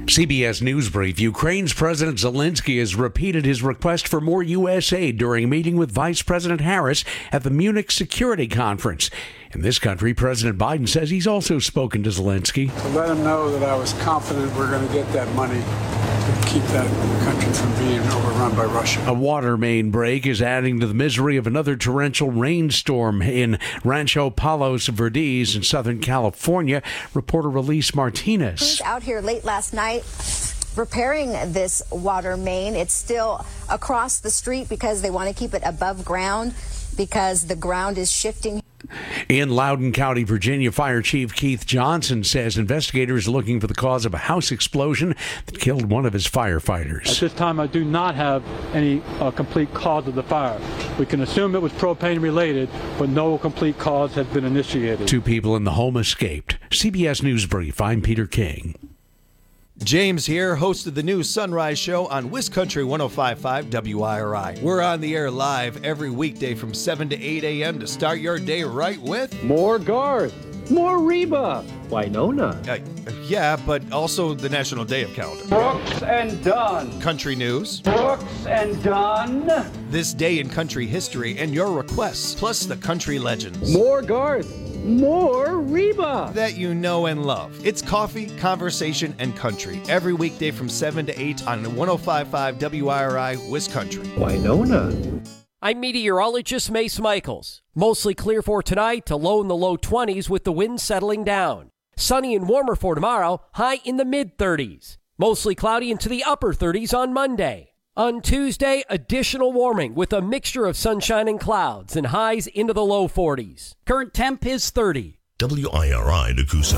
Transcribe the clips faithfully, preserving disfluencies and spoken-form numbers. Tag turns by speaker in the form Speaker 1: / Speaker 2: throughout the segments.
Speaker 1: C B S News Brief. Ukraine's President Zelensky has repeated his request for more U S aid during a meeting with Vice President Harris at the Munich Security Conference. In this country, President Biden says he's also spoken to Zelensky.
Speaker 2: To let him know that I was confident we're going to get that money to keep that country from being overrun by Russia.
Speaker 1: A water main break is adding to the misery of another torrential rainstorm in Rancho Palos Verdes in Southern California. Reporter Elise Martinez.
Speaker 3: Who's out here late last night repairing this water main. It's still across the street because they want to keep it above ground because the ground is shifting.
Speaker 1: In Loudoun County, Virginia, Fire Chief Keith Johnson says investigators are looking for the cause of a house explosion that killed one of his firefighters.
Speaker 4: At this time, I do not have any uh, complete cause of the fire. We can assume it was propane related, but no complete cause has been initiated.
Speaker 1: Two people in the home escaped. C B S News Brief, I'm Peter King.
Speaker 5: James here, host of the new Sunrise Show on WisCountry one oh five point five W I R I. We're on the air live every weekday from seven to eight a.m. to start your day right with
Speaker 6: more Garth, more Reba, Winona.
Speaker 5: Uh, yeah, but also the National Day of Calendar.
Speaker 6: Brooks and Dunn.
Speaker 5: Country news.
Speaker 6: Brooks and Dunn.
Speaker 5: This day in country history and your requests, plus the country legends.
Speaker 6: More Garth. More Reba
Speaker 5: that you know and love. It's coffee, conversation, and country every weekday from seven to eight on one oh five point five W I R I WisCountry.
Speaker 6: Winona.
Speaker 7: I'm meteorologist Mace Michaels. Mostly clear for tonight to low in the low twenties with the wind settling down. Sunny and warmer for tomorrow, high in the mid thirties. Mostly cloudy into the upper thirties on Monday. On Tuesday, additional warming with a mixture of sunshine and clouds and highs into the low forties. Current temp is thirty.
Speaker 8: W I R I Nakusa.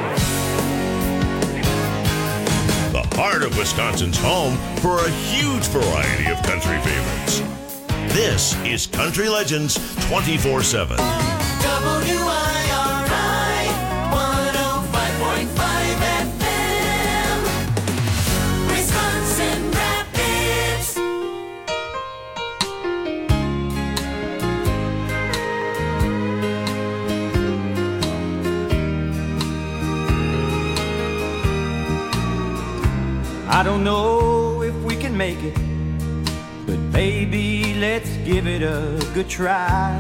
Speaker 8: The heart of Wisconsin's home for a huge variety of country favorites. This is Country Legends twenty-four seven.
Speaker 9: W I R I one oh five point five F M. Wisconsin Rapids.
Speaker 10: I don't know if we can make it, but baby, let's give it a good try.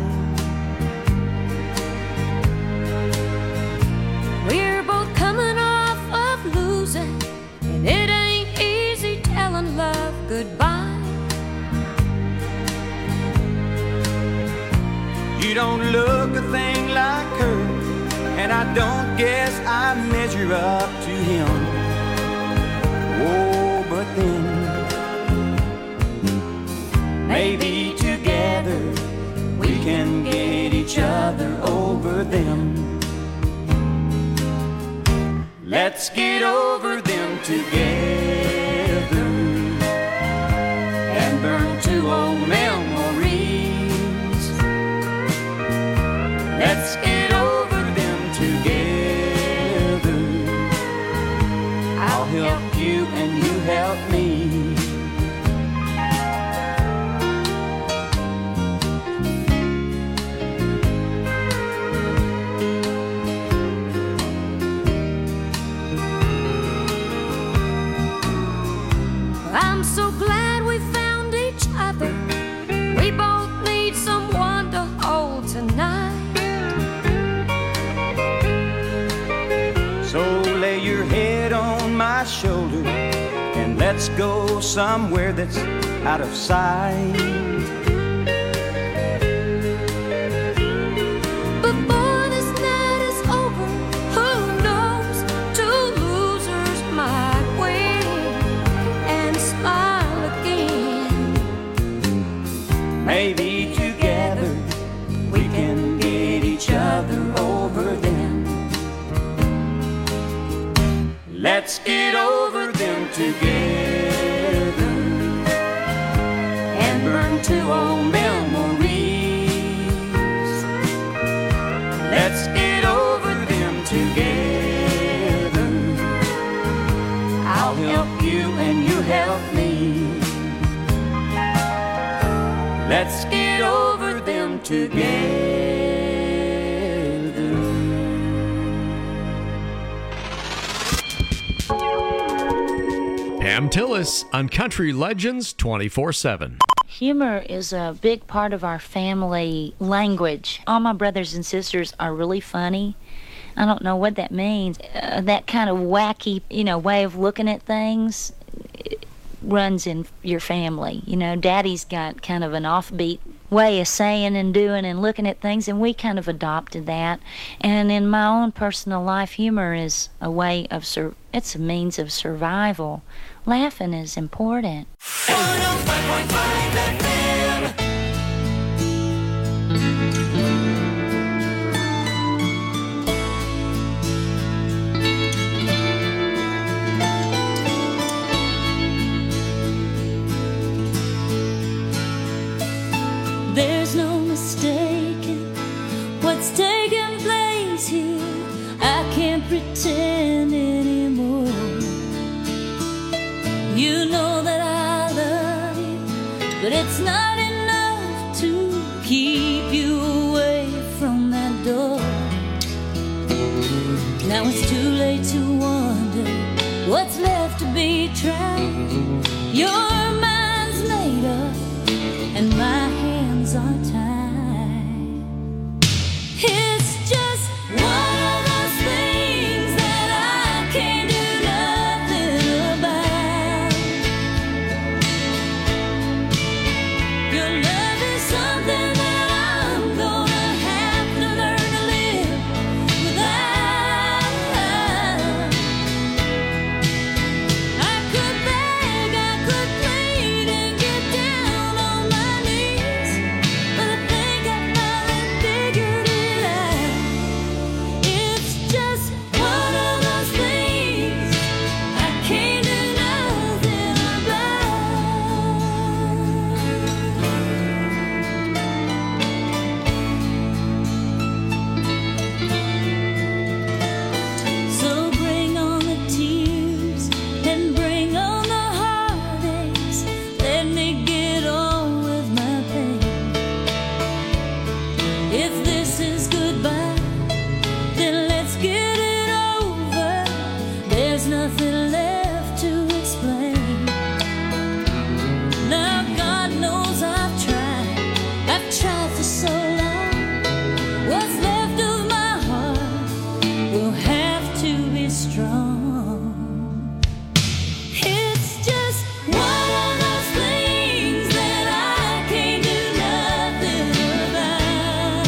Speaker 11: We're both coming off of losing, and it ain't easy telling love goodbye.
Speaker 10: You don't look a thing like her, and I don't guess I measure up to him. Oh, but then maybe together we can get each other over them. Let's get over them together and burn two old memories. Let's get over them together. I'll help you and you help me.
Speaker 11: I'm so glad we found each other. We both need someone to hold tonight.
Speaker 10: So lay your head on my shoulder and let's go somewhere that's out of sight.
Speaker 11: Before this night is over, who knows? Two losers might win and smile again.
Speaker 10: Maybe together we can get each other over them. Let's get over them together and burn two old memories. Let's get over them together. I'll help you and you help me. Let's get over them together.
Speaker 12: Pam Tillis on Country Legends twenty-four seven.
Speaker 13: Humor is a big part of our family language. All my brothers and sisters are really funny. I don't know what that means. Uh, that kind of wacky, you know, way of looking at things runs in your family. You know, Daddy's got kind of an offbeat way of saying and doing and looking at things, and we kind of adopted that. And in my own personal life, humor is a way of sur- it's a means of survival. Laughing is important.
Speaker 9: one oh five point five F M.
Speaker 11: There's no mistaking what's taking place here. I can't pretend anymore. You know that I love you, but it's not enough to keep you away from that door. Now it's too late to wonder what's left to be tried. Your mind's made up and my hands are tied. It's just one of those things that I can't do nothing about. Your love is something that I'm gonna have to learn to live without. I could beg, I could plead and get down on my knees, but I think I finally figured it out. It's just one of those things I can't do nothing about. So bring on the tears and bring on the heartaches. Let me get on with my pain. If this is goodbye, then let's get it over. There's nothing left to explain. Now God knows I've tried, I've tried for so long. What's left of my heart will have to be strong. It's just one of those things that I can't do nothing about.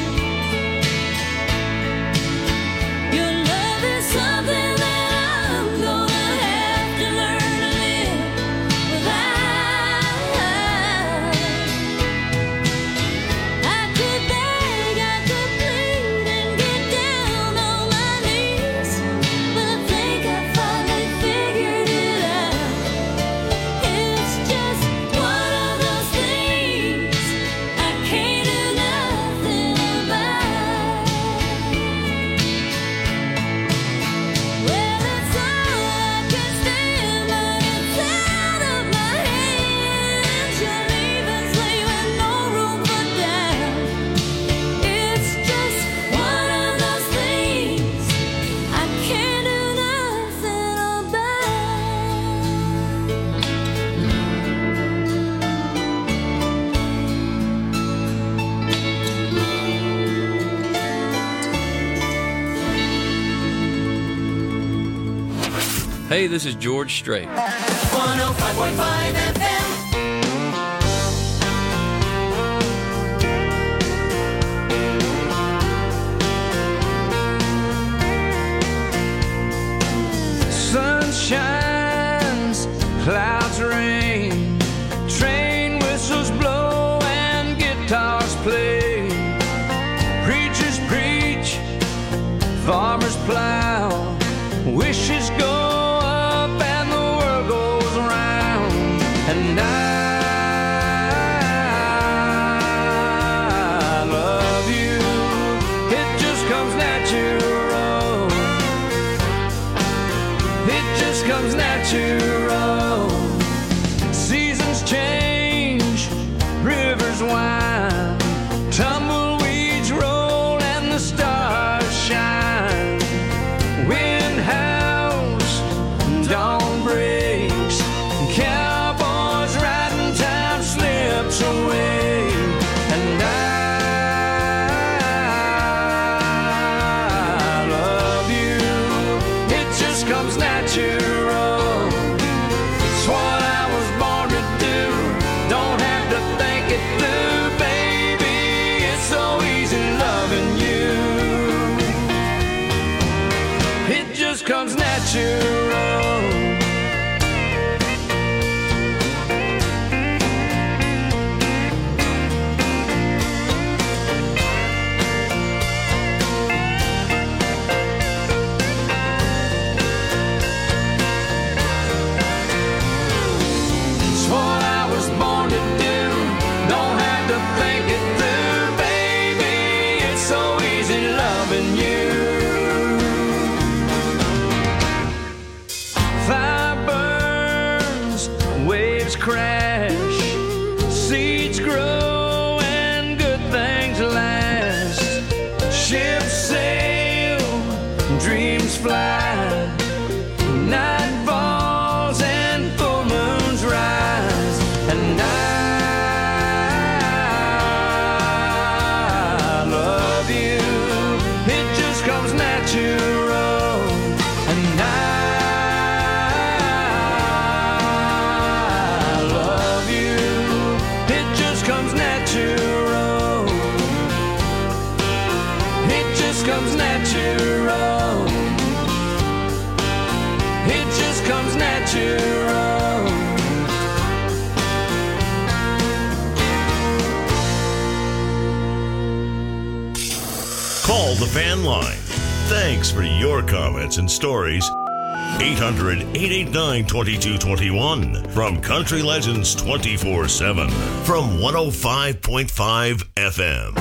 Speaker 11: Your love is something that I'm gonna have to learn to live without. I could beg, I could plead and get down on my knees, but I think I finally figured it out. It's just one of those things I can't do nothing about. Well, it's all I can stand, but it's out of my hands. You're leaving, leaving no room for doubt. It's just one of those things I can't do nothing
Speaker 14: Hey, this is George Strait.
Speaker 9: one oh five point five F M.
Speaker 10: Sun shines, clouds rain, train whistles blow and guitars play. Preachers preach, farmers plow, wishes go up and the world goes round. And I love you, it just comes natural. It just comes natural. Seasons change, rivers wind, tumbleweeds roll and the stars shine. Wind howls, dawn breaks, natural. It's what I was born to do. Don't have to think it through, baby. It's so easy loving you. It just comes natural. Crash, seeds grow and good things last. Ships sail, dreams fly. Night falls and full moons rise. And I love you. It just comes natural. And I comes natural. It just comes natural.
Speaker 8: Call the fan line. Thanks for your comments and stories. eight hundred, eight eight nine, two two two one from Country Legends twenty-four seven from one oh five point five F M.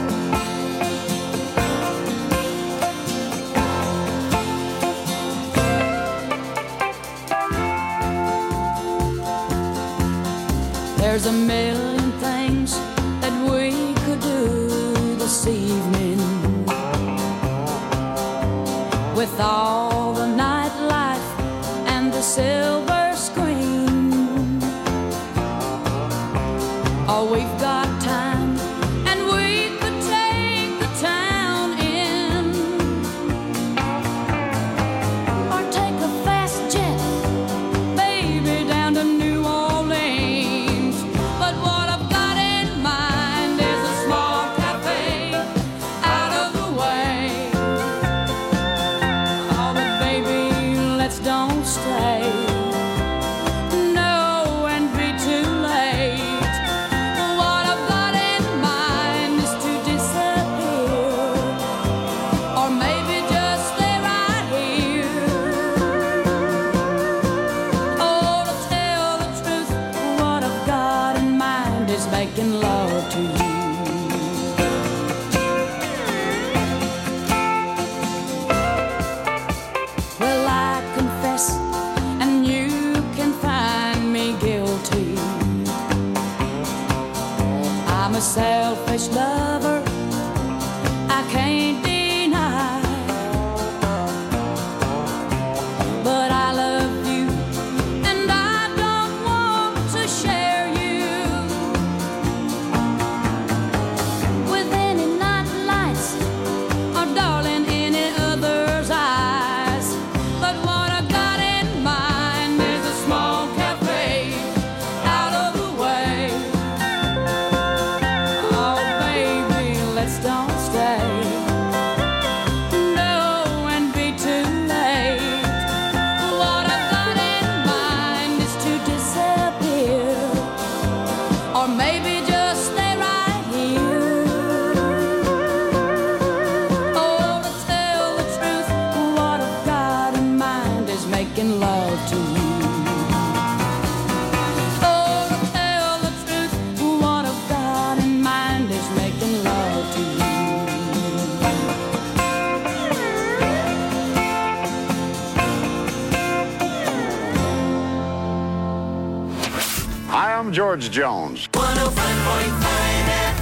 Speaker 11: There's a million things that we could do this evening with all the nightlife and the silver screen. Oh, we've got time and we could take the town in or take a fast jet, baby, down to New Orleans. But what I've got in mind is a small cafe out of the way. Oh, but baby, let's don't stay. No, and be too late. What I've got in mind is to disappear, or maybe just stay right here. Oh, to tell the truth, what I've got in mind is making love to you. Well, I confess, and you can find me guilty. I'm a selfish lover, I can't deny. But I love you, and I don't want to share you with any night lights or, darling, any other's eyes. But what I got in mind is a small cafe out of the way. Oh, baby, let's don't stay. No, and be too late. What I've got in mind is to disappear, or maybe just stay right here. Oh, to tell the truth, what I've got in mind is making love to you. Oh, to tell the truth, what I've got in mind is making love to you.
Speaker 15: Hi, I'm George Jones.
Speaker 9: one oh five point five F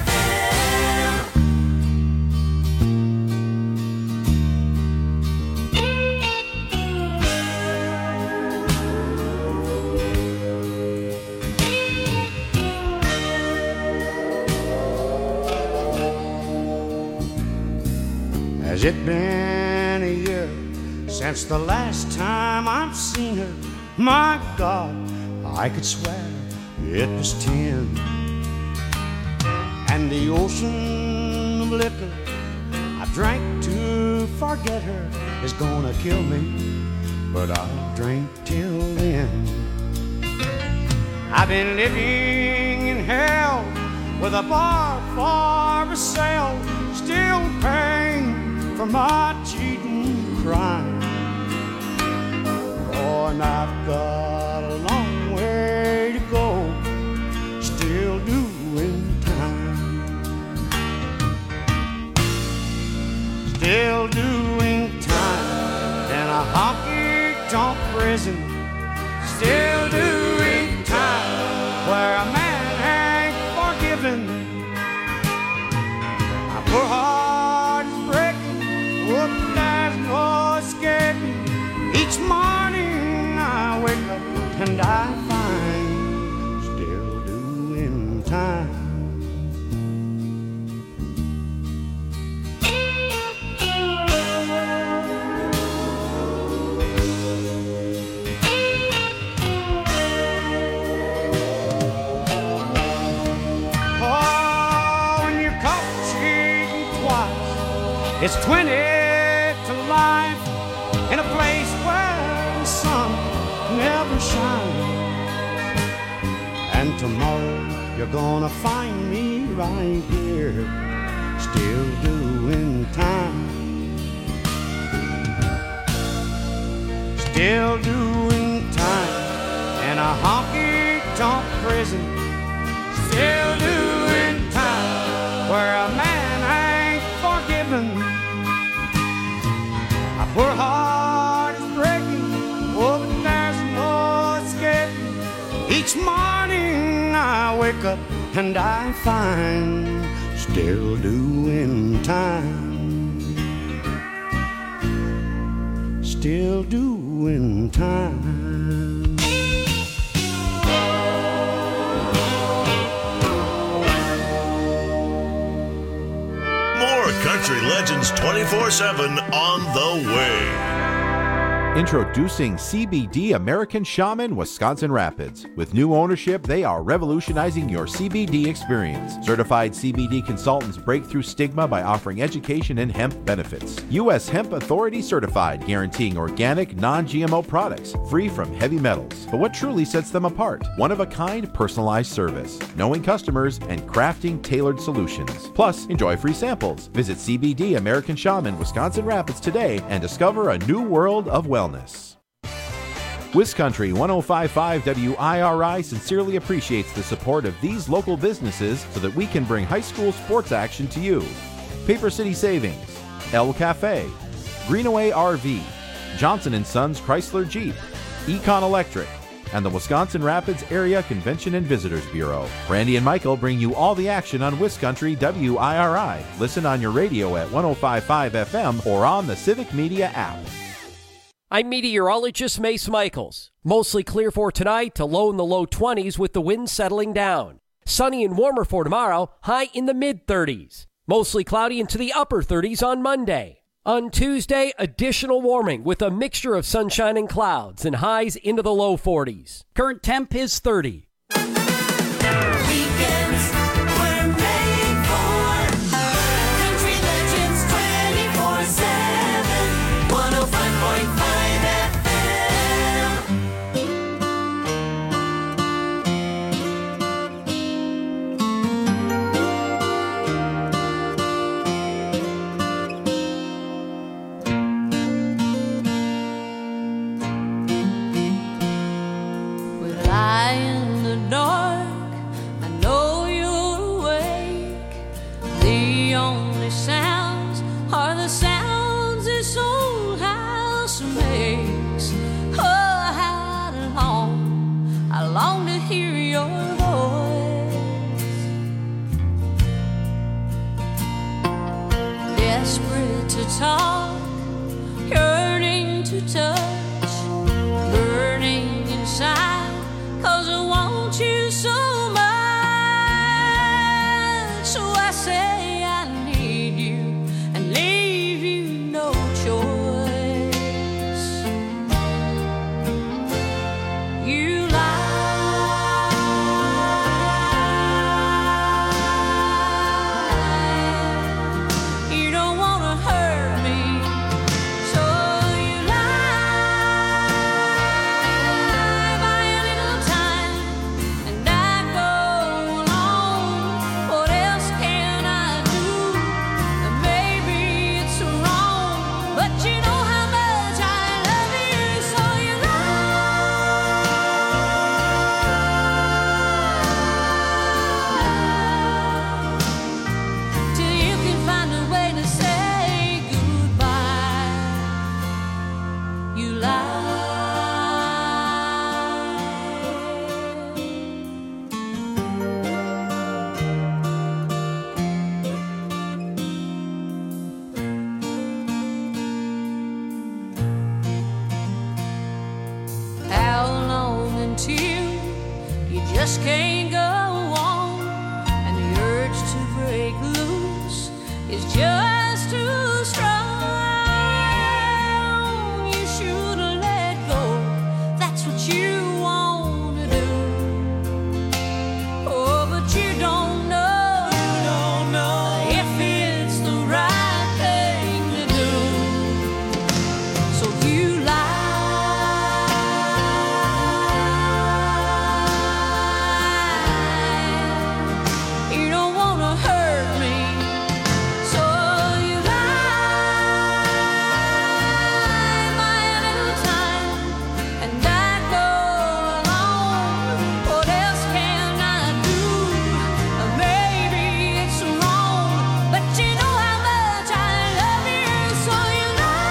Speaker 15: Has it been a year Since the last time I've seen her, my God, I could swear it was ten. And the ocean of liquor I drank to forget her is gonna kill me, but I'll drink till then. I've been living in hell with a bar for sale, still paying for my cheating crime. Oh, and I've got a long way to go, still doing time. Still doing time in a honky-tonk prison. Still doing time where a man ain't forgiven. My poor heart is breaking, whoop, there's no escaping. Each morning I wake up and I find still doing time. It's twenty to life in a place where the sun never shines. And tomorrow you're gonna find me right here, still doing time. Still doing time in a honky-tonk prison. Still doing time where a man ain't forgiven. My poor heart is breaking, oh, but there's no escaping. Each morning I wake up and I find still doing time. Still doing time.
Speaker 8: Country Legends twenty-four seven on the way.
Speaker 16: Introducing C B D American Shaman Wisconsin Rapids. With new ownership, they are revolutionizing your C B D experience. Certified C B D consultants break through stigma by offering education and hemp benefits. U S Hemp Authority certified, guaranteeing organic, non-G M O products, free from heavy metals. But what truly sets them apart? One-of-a-kind personalized service, knowing customers, and crafting tailored solutions. Plus, enjoy free samples. Visit C B D American Shaman Wisconsin Rapids today and discover a new world of wellness. WisCountry one oh five point five W I R I sincerely appreciates the support of these local businesses so that we can bring high school sports action to you. Paper City Savings, El Cafe, Greenaway R V, Johnson and Sons Chrysler Jeep, Econ Electric, and the Wisconsin Rapids Area Convention and Visitors Bureau. Randy and Michael bring you all the action on WisCountry W I R I. Listen on your radio at one oh five point five F M or on the Civic Media app.
Speaker 7: I'm meteorologist Mace Michaels. Mostly clear for tonight to low in the low twenties with the wind settling down. Sunny and warmer for tomorrow, high in the mid thirties. Mostly cloudy into the upper thirties on Monday. On Tuesday, additional warming with a mixture of sunshine and clouds and highs into the low forties. Current temp is thirty.
Speaker 9: Weekends were made for Country Legends twenty-four seven, one oh five point five F
Speaker 11: We lie in the dark, I know you're awake. The only sounds are the sounds this old house makes. Oh, how long, I long to hear your voice. Desperate to talk, yearning to touch, burning inside. 'Cause I want you so much. So I say I need you and leave you no choice. just can't go on, and the urge to break loose is just too strong. You should have let go, that's what you want to do. Oh, but you don't know, you don't know if it's the right thing to do. So you lie. You don't want to hurt me, so you lie my little time, and I go along. What else can I do? Maybe it's wrong, but you know how much I love you, so you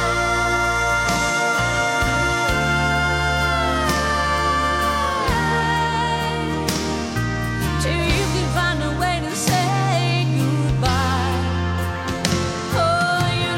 Speaker 11: lie till you can find a way to say goodbye. Oh, you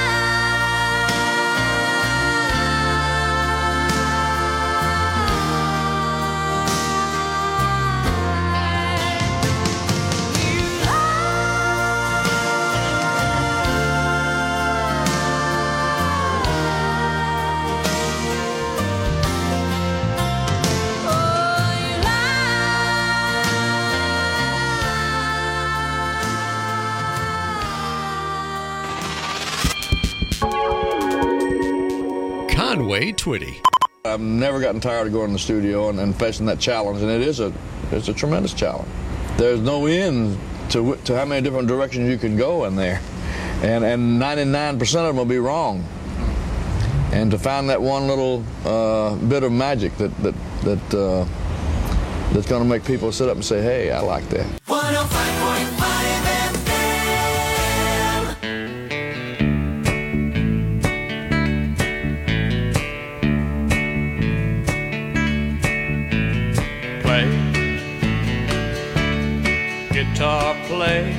Speaker 12: Conway Twitty.
Speaker 17: I've never gotten tired of going in the studio and, and facing that challenge, and it is a it's a tremendous challenge. There's no end to to how many different directions you can go in there, and and ninety-nine percent of them will be wrong. And to find that one little uh, bit of magic that that that uh, that's going to make people sit up and say, "Hey, I like that."
Speaker 9: one oh five point five F
Speaker 10: Play, guitar play,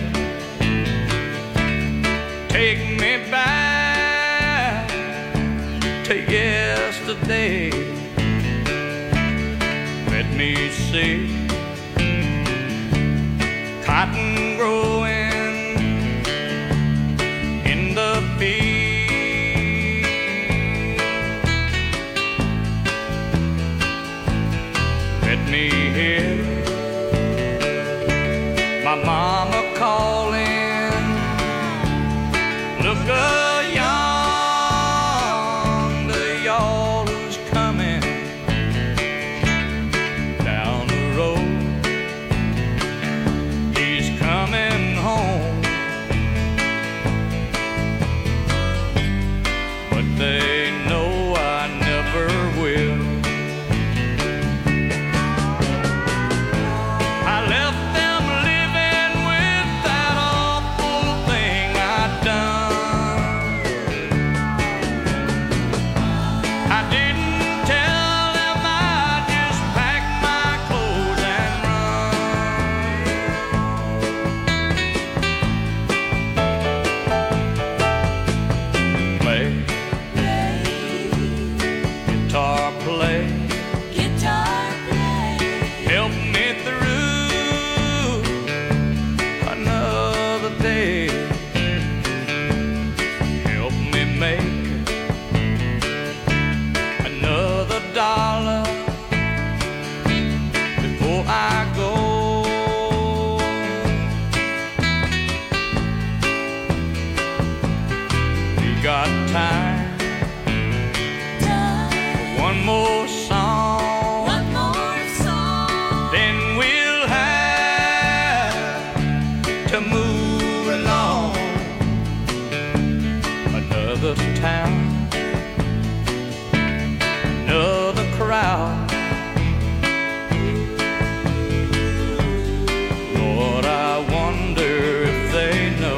Speaker 10: take me back to yesterday. Let me see cotton growing in the field. Let me hear my mama calling. Look up yonder, y'all who's coming down the road. He's coming home, but they know I never will. I left them living with that awful thing I'd done. I didn't tell them I just packed my clothes and run. Play, guitar play,
Speaker 11: guitar play,
Speaker 10: help me through another day. Help me make another dollar before I go. We got time. One more song.
Speaker 11: one more song.
Speaker 10: Then we'll have to move along. Another town, another crowd. Lord, I wonder if they know.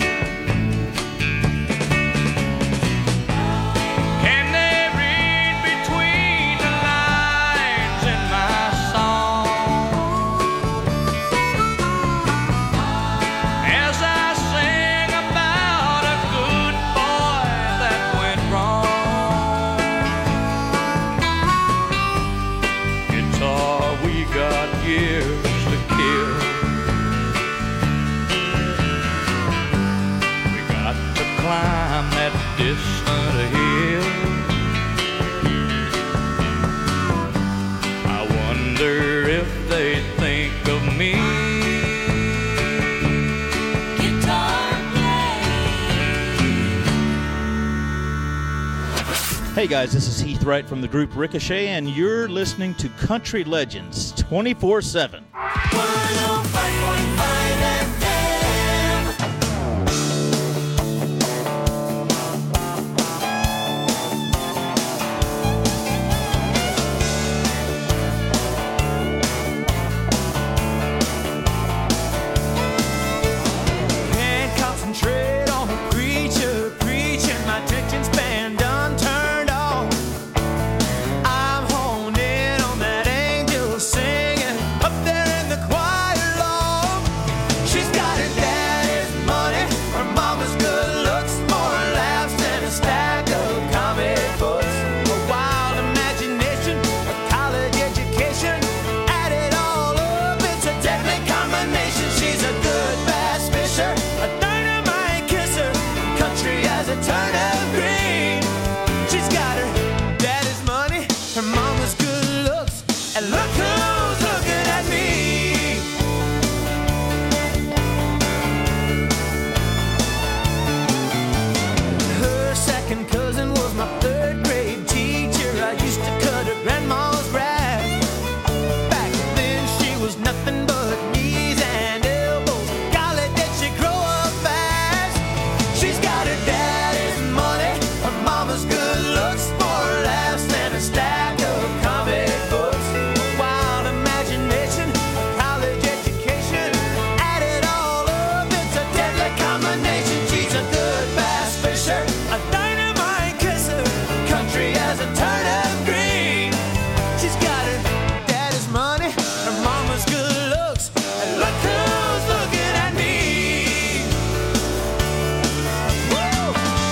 Speaker 10: Can they read between the lines in my song? As I sing about a good boy that went
Speaker 18: Hey guys, this is Heath Wright from the group Ricochet, and you're listening to Country Legends twenty-four seven.
Speaker 9: one oh five point five F M.
Speaker 10: Can't concentrate on the preacher preaching. My attention span done turned off. I'm honed in on that angel singing up there in the choir loft. She's got her daddy's money, her mama's good looks, more laughs than a stack of comic books. A wild imagination, a college education, add it all up, it's a deadly combination. She's a good bass fisher, a dynamite kisser, country as a turnip green. She's got her daddy's money, her mama's good looks, and look who's looking at me. Her second cousin was my third grade teacher. I used to cut her grandma's grass. Back then she was nothing but knees and elbows. Golly, did she grow up fast? She's got her daddy's money, her mama's good looks, more laughs than a stack of comic books. A wild imagination, a college education, add it all up, it's a deadly combination. She's a good bass fisher, a dynamite kisser, country as a turnip green. She's got her daddy's money, her mama's good looks, and look who's looking at me. Woo!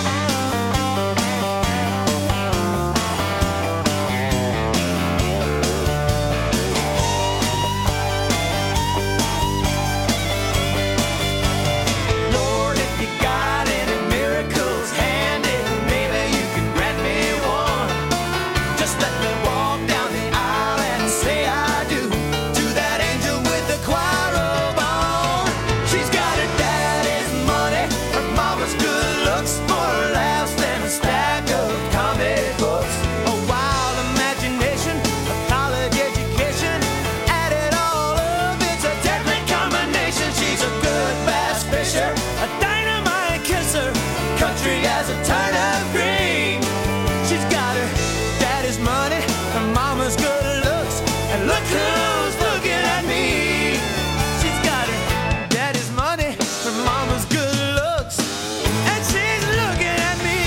Speaker 10: Lord, if you got any miracles handy, maybe you can grant me one. Just let me walk down the aisle and say I do to that angel with the choir robe on. She's got her daddy's money, her mama's good looks, more laughs than a stack of comic books. A wild imagination, a college education, add it all up, it's a deadly combination. She's a good bass fisher, a dynamite kisser, country as a turnip green. She's got her daddy's money, her mama's good looks, and look who's looking at me. She's got her daddy's money, her mama's good looks, and she's looking at me.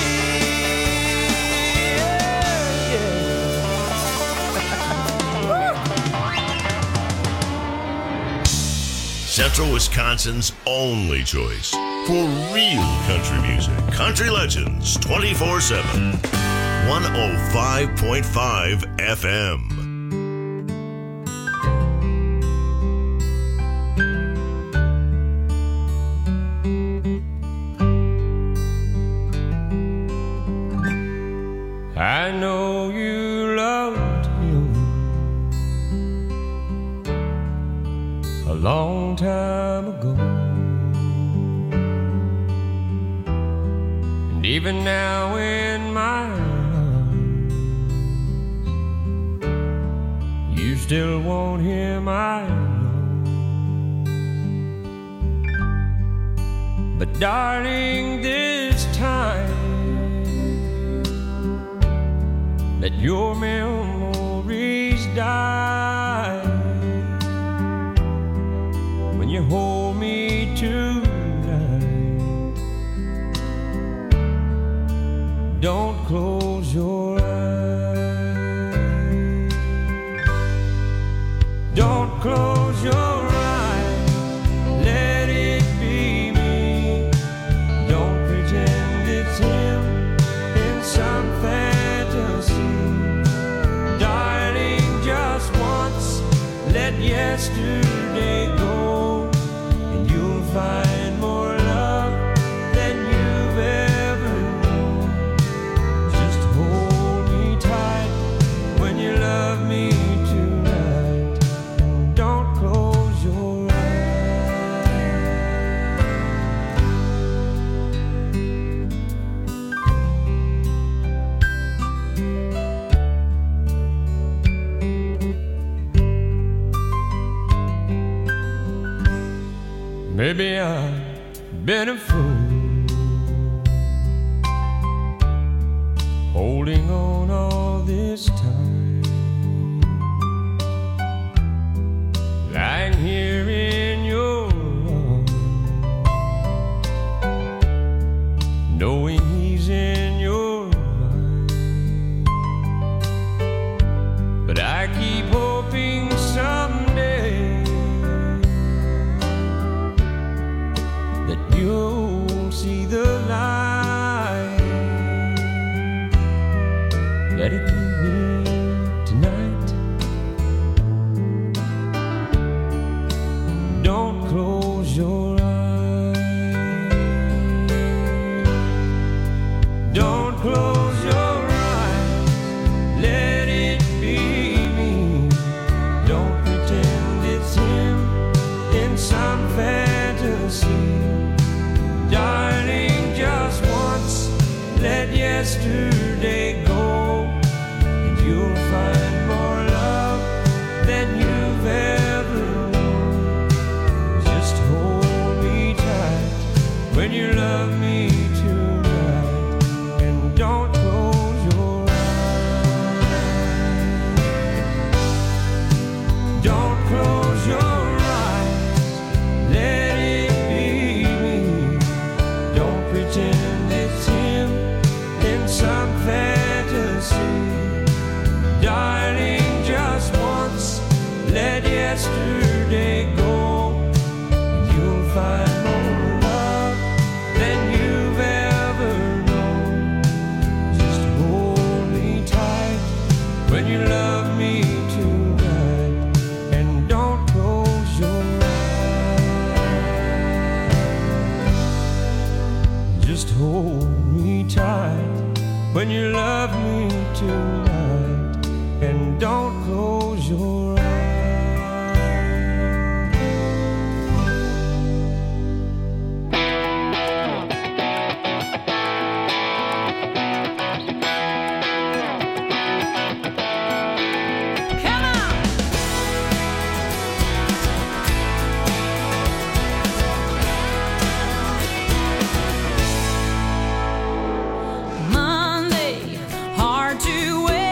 Speaker 8: Central Wisconsin's only choice for real country music. Country Legends twenty-four seven. one oh five point five F M.
Speaker 10: I know you loved him a long time ago, and even now in my arms, you still want him, I know. But darling, this time let your memories die when you hold me tonight. Don't close your eyes. Don't close your eyes. Let it be me. Don't pretend it's him in some fantasy. Darling, just once, let yesterday go, and you'll find more love than you've ever known. Just hold me tight
Speaker 19: Maybe I've been a fool, holding on all this time, lying here in your arms, knowing he's in your mind. But I keep hoping someday that you'll see the light. Let it be here tonight. Don't close your eyes. Don't close your eyes. Let it be me. Don't pretend it's him in some fantasy. Darling, just once, let yesterday go, and you'll find more love than you've ever known. Just hold me tight when you love me tonight, and don't close your eyes. Don't close your eyes. Let it be me. Don't pretend it's him in some fantasy. Darling, just once, let yesterday go, and you'll find more love than you've ever known. Just hold me tight when you love me tonight, and don't close your eyes. Just hold me tight when you love me tonight, and don't close your eyes.
Speaker 9: Monday, hard to wait.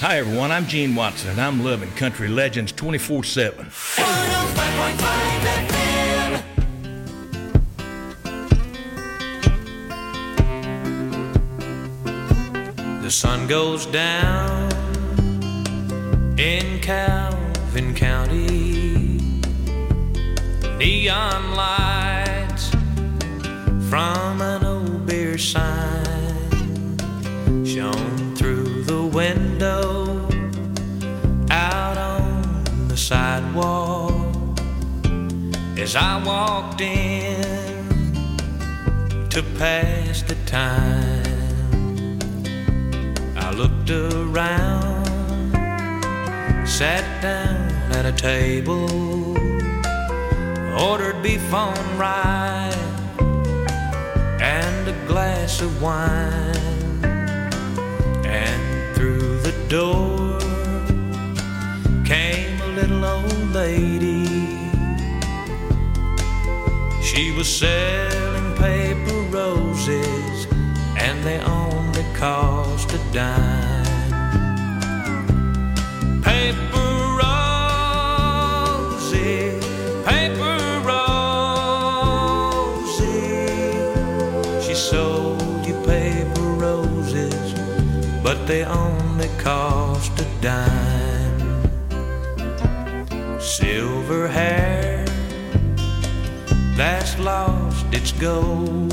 Speaker 18: Hi, everyone. I'm Gene Watson, and I'm loving Country Legends twenty-four seven.
Speaker 9: one oh five point five F M.
Speaker 20: The sun goes down in Calvin County. Neon lights from an old beer sign shone through the window out on the sidewalk. As I walked in to pass the time, I looked around, sat down at a table, ordered beef on rye and a glass of wine. And through the door came a little old lady. She was selling paper roses, and they only cost a dime. Paper roses, paper roses. She sold you paper roses, but they only cost a dime. Silver hair that's lost its gold,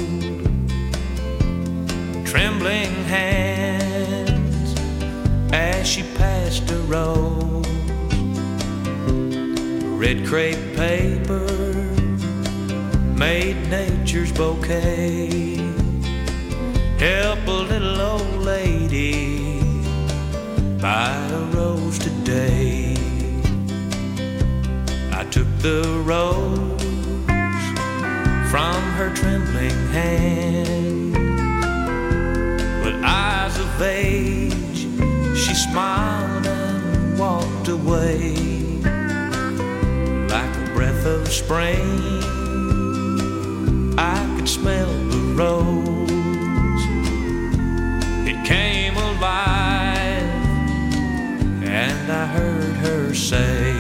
Speaker 20: trembling hands as she passed a rose. Red crepe paper made nature's bouquet. Help a little old lady buy a rose today. I took the rose from her trembling hand. With eyes of age, she smiled and walked away. Like a breath of spring, I could smell the rose. It came alive, and I heard her say,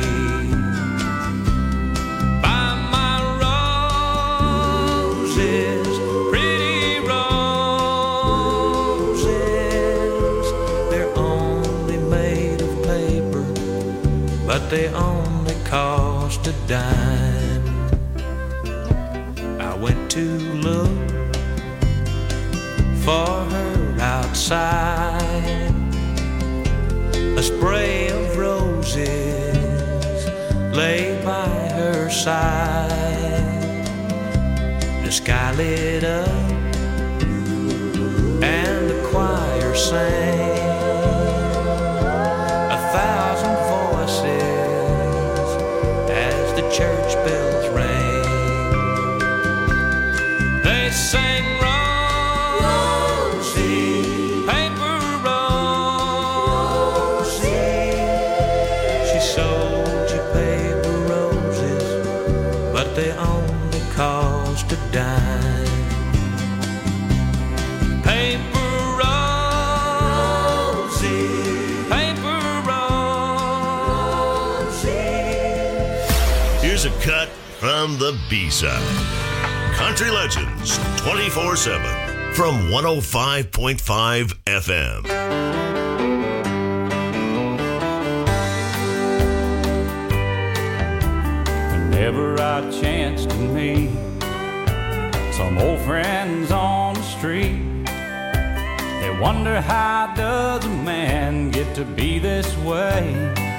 Speaker 20: but they only cost a dime. I went to look for her outside. A spray of roses lay by her side. The sky lit up and the choir sang. A thousand church bells rang. They sang roses, paper roses. She sold you paper roses, but they only cost a dime. Paper roses, paper roses.
Speaker 8: Here's a cut from the B-side. Country Legends twenty-four seven from one oh five point five F M.
Speaker 21: Whenever I chance to meet some old friends on the street, they wonder how does a man get to be this way.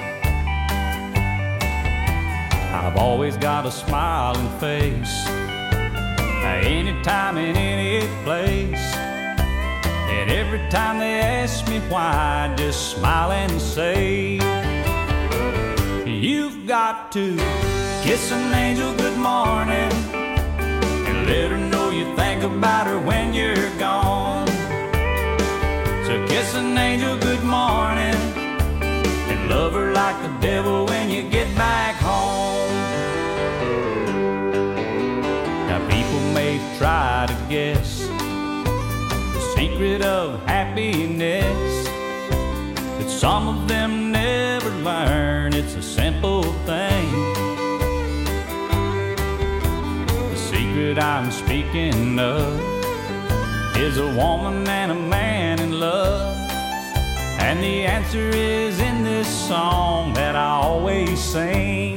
Speaker 21: I've always got a smiling face, anytime in any place. And every time they ask me why, I just smile and say, you've got to kiss an angel good morning and let her know you think about her when you're gone. So kiss an angel good morning and love her like the devil when you get back home. Now people may try to guess the secret of happiness, but some of them never learn. It's a simple thing. The secret I'm speaking of is a woman and a man in love. And the answer is in this song that I always sing.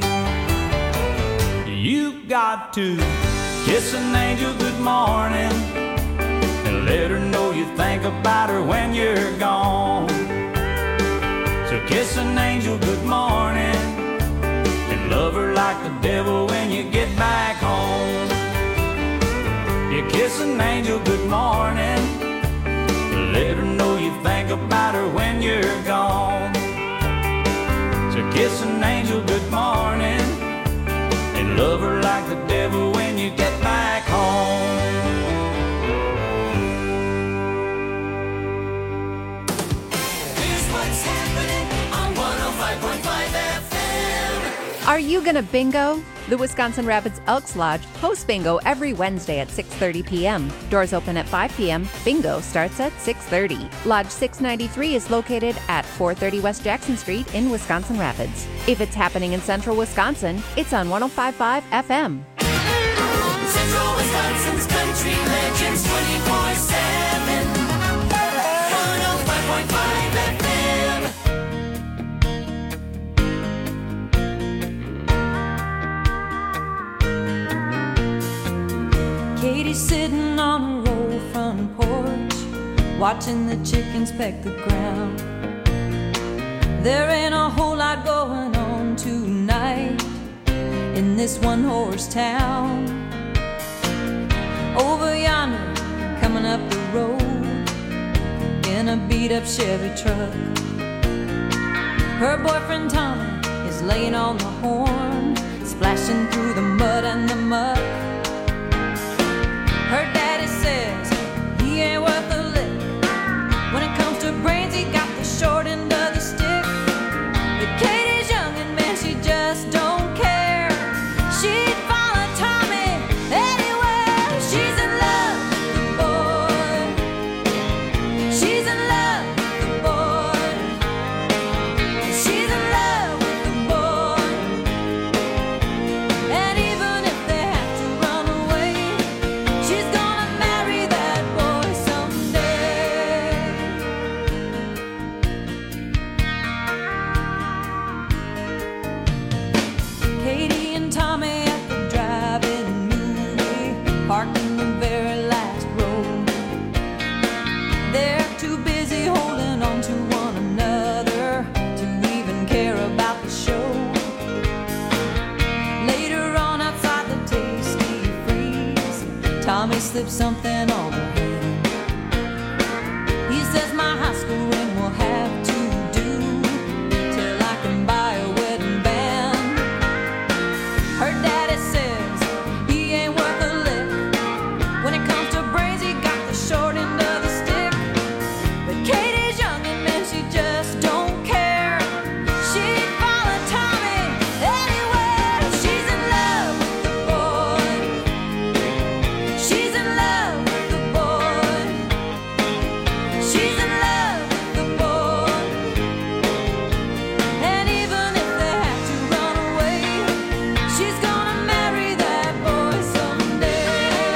Speaker 21: You got to kiss an angel good morning and let her know you think about her when you're gone. So kiss an angel good morning and love her like the devil when you get back home. You kiss an angel good morning, let her know you think about her when you're gone. So kiss an angel good morning and love her like the devil when you get back home.
Speaker 9: Here's what's happening on one oh five point five F M.
Speaker 2: Are you gonna bingo? The Wisconsin Rapids Elks Lodge hosts bingo every Wednesday at six thirty p.m. Doors open at five p.m. Bingo starts at six thirty. Lodge six ninety-three is located at four thirty West Jackson Street in Wisconsin Rapids. If it's happening in central Wisconsin, it's on one oh five point five F M.
Speaker 9: Central Wisconsin's country legends twenty-four seven. one oh five point five F M.
Speaker 11: Katie's sitting on a roll front porch, watching the chickens peck the ground. There ain't a whole lot going on tonight in this one-horse town. Over yonder, coming up the road in a beat-up Chevy truck, her boyfriend Tommy is laying on the horn, splashing through the mud and the muck. Her daddy says he ain't worth a lick. When it comes to brains, he got the short end of the stick. But Katie's young and man, she just don't care. She'd follow Tommy anywhere. She's in love with the boy. She's in love with the boy. She's in love with the boy. And even if they have to run away, she's gonna marry that boy someday. Katie and Tommy at the drive-in movie, parked in the very last row. They're too busy holding on to one another to even care about the show. Later on outside the Tasty Freeze, Tommy slipped something on her hand. He says my high school ring will have to do till I can buy a wedding band. Her daddy says he ain't worth a lick. When it comes to brains, he got the short end of the stick. But Katie's young and man, she just don't care. She'd follow Tommy anywhere. She's in love with the boy. She's in love with the boy. She's in love with the boy. And even if they have to run away, she's gonna marry that boy someday.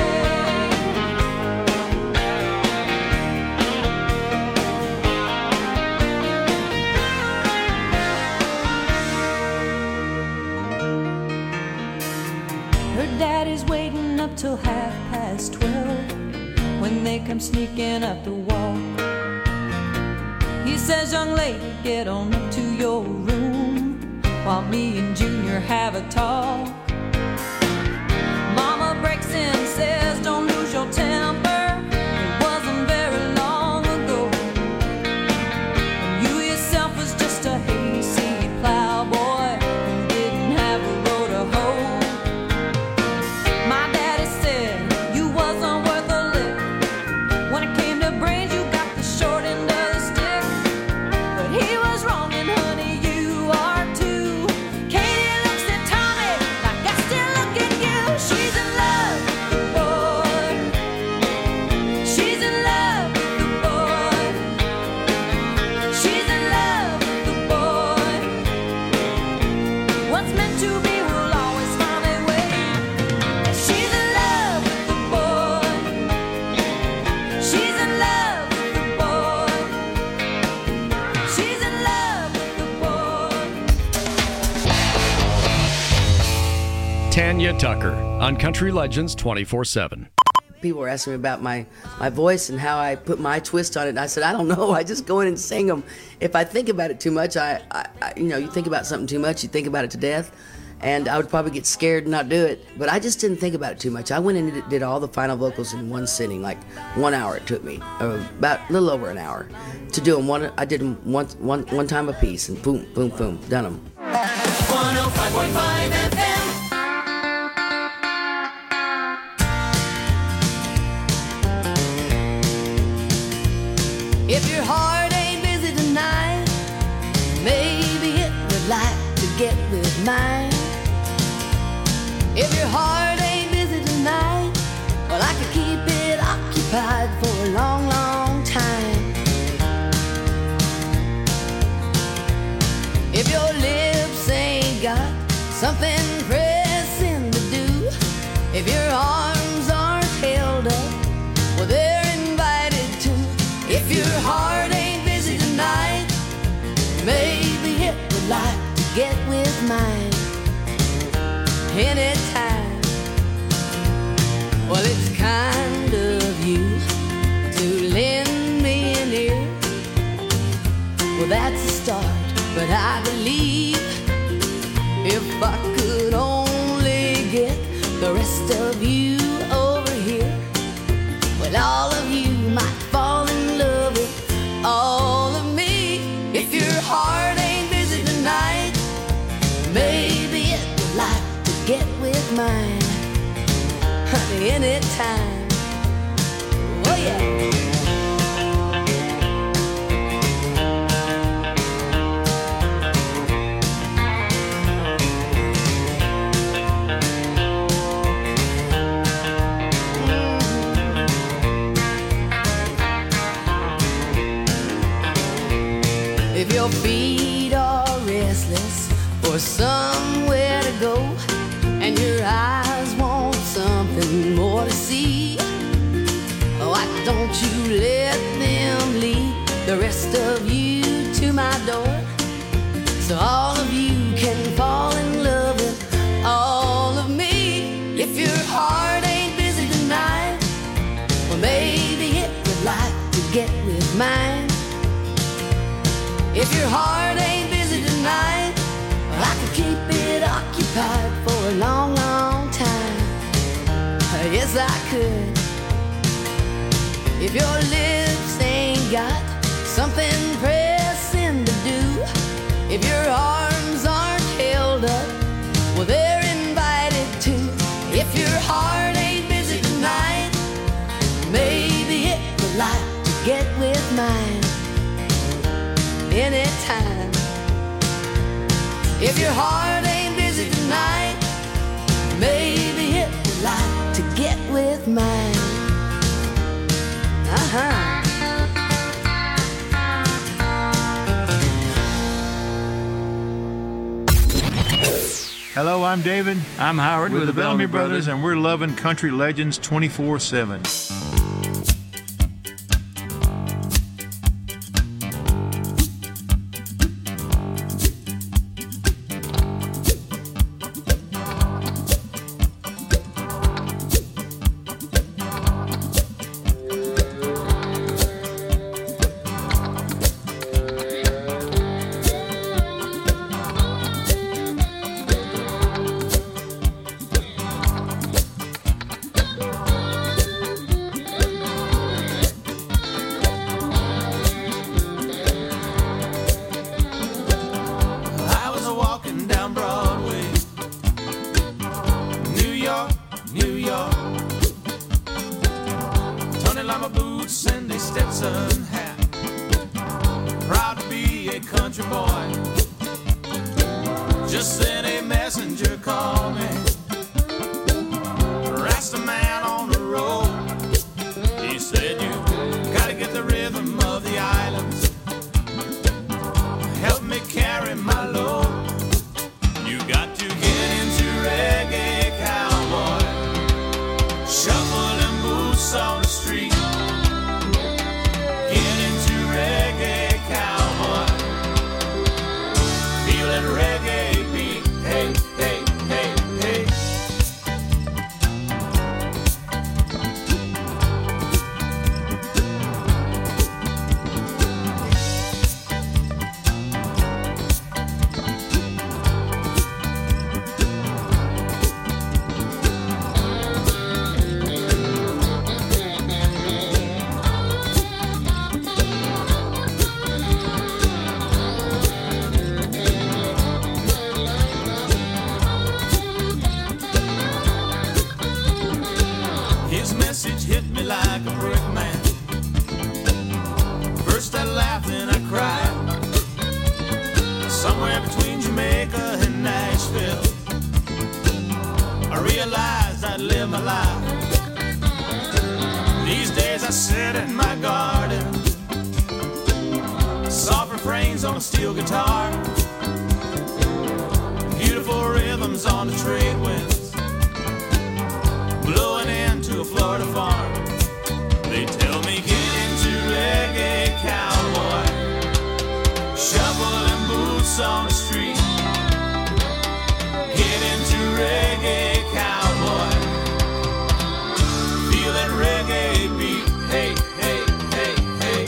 Speaker 11: Her daddy's waiting up till half past twelve when they come sneaking up the walk. He says, young lady, get on up to your room while me and Junior have a talk. Mama breaks in, says, don't lose your temper. It wasn't very long ago. And you yourself was just a hayseed plowboy who didn't have a row to hoe. My daddy said you wasn't worth a lick. When it came to brains, you got the short end of the stick. But he was wrong, and honey, you are too. Katie looks at Tommy like
Speaker 12: Cynthia Tucker on Country Legends twenty-four seven.
Speaker 3: People were asking me about my, my voice and how I put my twist on it, and I said, I don't know, I just go in and sing them. If I think about it too much, I, I, I you know, you think about something too much, you think about it to death, and I would probably get scared and not do it. But I just didn't think about it too much. I went in and did, did all the final vocals in one sitting, like one hour it took me, uh, about a little over an hour to do them. One, I did them one, one, one time a piece, and boom, boom, boom, done them.
Speaker 9: one oh five point five F M.
Speaker 22: If your heart ain't busy tonight, maybe it would like to get with mine. If your heart ain't busy tonight, well, I could keep it occupied for a long, long time. If your lips ain't got something pressing to do, if your arms aren't held up, well, they're invited to. If your heart ain't busy tonight, maybe it would like to get with mine anytime. Well, it's kind of you to lend me an ear. Well, that's a start, but I believe if I could only get the rest of you over here, well, all of you might fall in love with all of me. If your heart ain't busy tonight, maybe it would like to get with mine, honey, anytime. Oh yeah. If your feet are restless for somewhere to go, and your eyes want something more to see, why don't you let them lead the rest of you to my door, so all of you can fall in love with all of me. If your heart ain't busy tonight, well, maybe it would like to get with mine. If your heart ain't busy tonight, well, I could keep it occupied for a long, long time. Yes, I could. If your lips ain't got something pressing to do, if your arms aren't held up, well, they're invited to. If your heart ain't busy tonight, maybe it would like to get with mine anytime. If your heart ain't busy tonight, maybe it would like to get with mine. Uh-huh.
Speaker 23: Hello, I'm David. I'm Howard with, with the Bellamy Brothers, Brothers, and we're loving Country Legends twenty-four seven.
Speaker 21: message hit me like a brick, man. First I laughed and I cried. Somewhere between Jamaica and Nashville, I realized I'd live my life. These days I sit in my garden, soft refrains on a steel guitar, beautiful rhythms on the trade winds, blowing into a Florida farm. They tell me get into reggae, cowboy, shuffling boots on the street. Get into reggae, cowboy, feel that reggae beat. Hey, hey, hey, hey.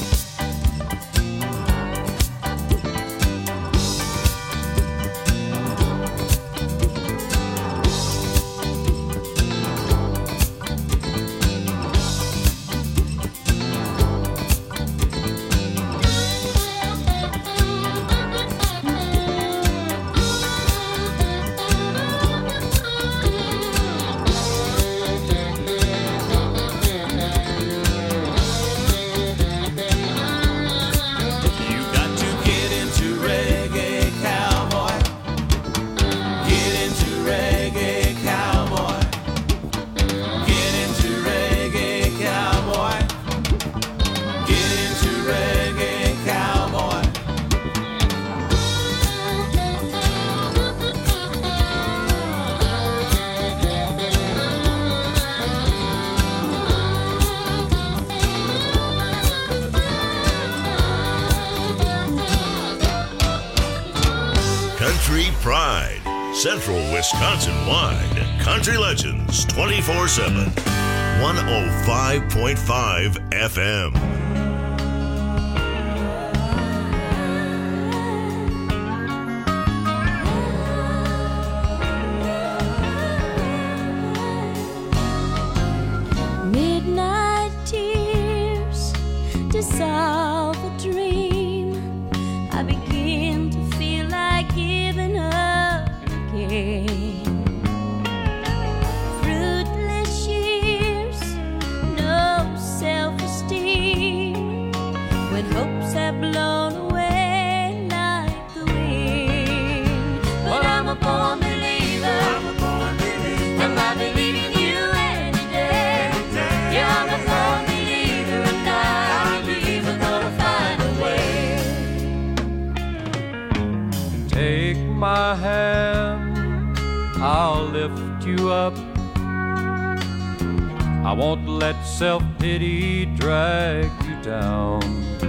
Speaker 8: Pride, Central Wisconsin-wide. Country Legends twenty-four seven. one oh five point five F M.
Speaker 11: Midnight tears to solve a dream. I begin to feel like giving up again. Fruitless years, no self-esteem, when hopes have blown away like the wind. But I'm a born believer, I'm a born believer, and I believe in you any day. Yeah, I'm a born believer, and I believe we're gonna find a way.
Speaker 19: Take my hand, I'll lift you up. I won't let self-pity drag you down.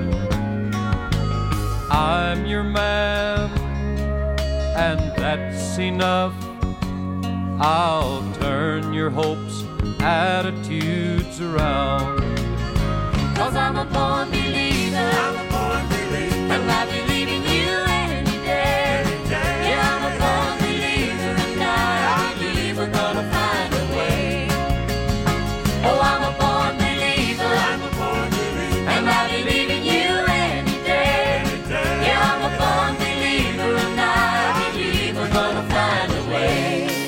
Speaker 19: I'm your man, and that's enough. I'll turn your hopes, attitudes around.
Speaker 11: Cause I'm a born believer, I'm a born believer, and I believe in you any day. Yeah, I'm a born believer, and I believe we're gonna find a way. Oh, I'm a born believer, I'm a born believer, and I believe in you any day. Yeah, I'm a born believer, and I believe we're gonna find a way.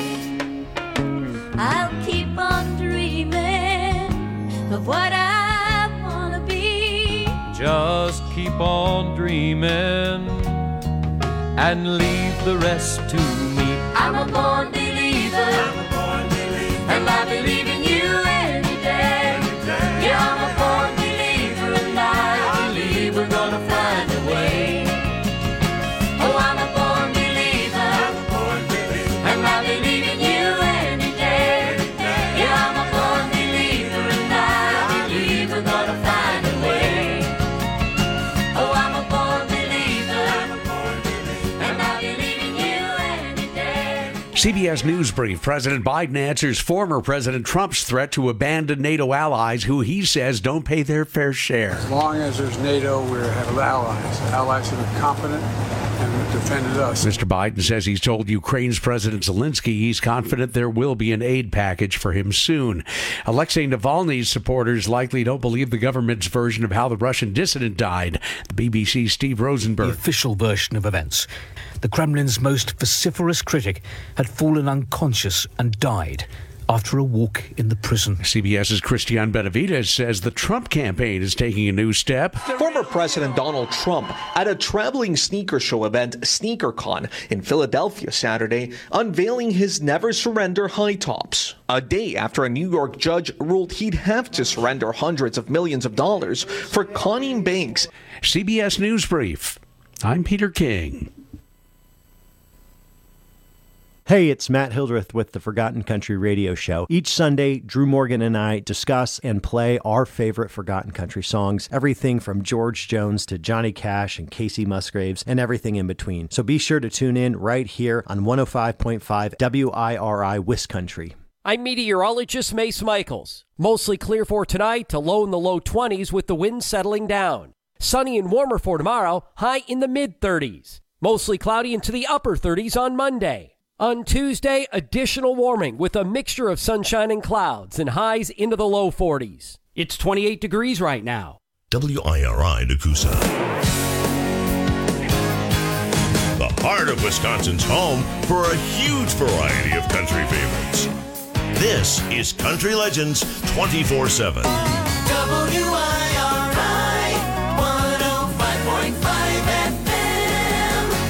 Speaker 11: I'll keep on dreaming of what I wanna be.
Speaker 19: Just keep on dreaming and leave the rest to me.
Speaker 11: I'm a born believer, I'm a born believer, and I believe in you any day. Yeah, I'm a born believer, and I believe we're gonna find a way. Oh, I'm a born believer, I'm a born believer, and I believe in you any day. Yeah, I'm a born believer, and I believe we're gonna find a way. Oh, I'm a born believer, I'm a born believer, and I believe in you any day.
Speaker 1: C B S News Brief. President Biden answers former President Trump's threat to abandon NATO allies who he says don't pay their fair share.
Speaker 4: As long as there's NATO, we have allies, allies who are competent and have defended us.
Speaker 1: Mister Biden says he's told Ukraine's President Zelensky he's confident there will be an aid package for him soon. Alexei Navalny's supporters likely don't believe the government's version of how the Russian dissident died. The B B C's Steve Rosenberg.
Speaker 5: The official version of events. The Kremlin's most vociferous critic had fallen unconscious and died after a walk in the prison.
Speaker 1: CBS's Christian Benavides says the Trump campaign is taking a new step.
Speaker 6: Former President Donald Trump at a traveling sneaker show event, SneakerCon, in Philadelphia Saturday, unveiling his Never Surrender high tops. A day after a New York judge ruled he'd have to surrender hundreds of millions of dollars for conning banks.
Speaker 1: C B S News Brief. I'm Peter King.
Speaker 13: Hey, it's Matt Hildreth with the Forgotten Country Radio Show. Each Sunday, Drew Morgan and I discuss and play our favorite Forgotten Country songs, everything from George Jones to Johnny Cash and Casey Musgraves and everything in between. So be sure to tune in right here on one oh five point five W I R I Wiscountry.
Speaker 7: I'm meteorologist Mace Michaels. Mostly clear for tonight to low in the low twenties with the wind settling down. Sunny and warmer for tomorrow, high in the mid thirties. Mostly cloudy into the upper thirties on Monday. On Tuesday, additional warming with a mixture of sunshine and clouds and highs into the low forties. It's twenty-eight degrees right now.
Speaker 8: W I R I Nakusa. The heart of Wisconsin's home for a huge variety of country favorites. This is Country Legends twenty-four seven.
Speaker 9: W I